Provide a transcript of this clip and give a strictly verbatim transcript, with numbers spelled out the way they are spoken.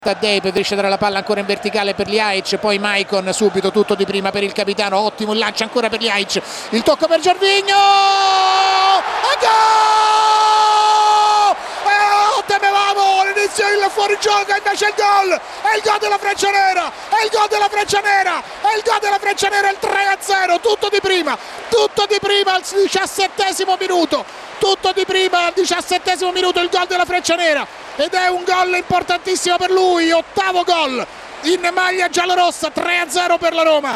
Taddei preferisce dare la palla ancora in verticale per Ljajic, poi Maicon subito, tutto di prima per il capitano, ottimo il lancio ancora per Ljajic, il tocco per Gervinho, e gol! Eh, temevamo l'inizio il fuorigioco, invece il gol, è il gol della Freccianera, è il gol della Freccianera, è il gol della Freccianera, il tre a zero, tutto di prima, tutto di prima al diciassettesimo minuto, tutto di prima al diciassettesimo minuto il gol della Freccianera. Ed è un gol importantissimo per lui, ottavo gol in maglia giallorossa, tre a zero per la Roma.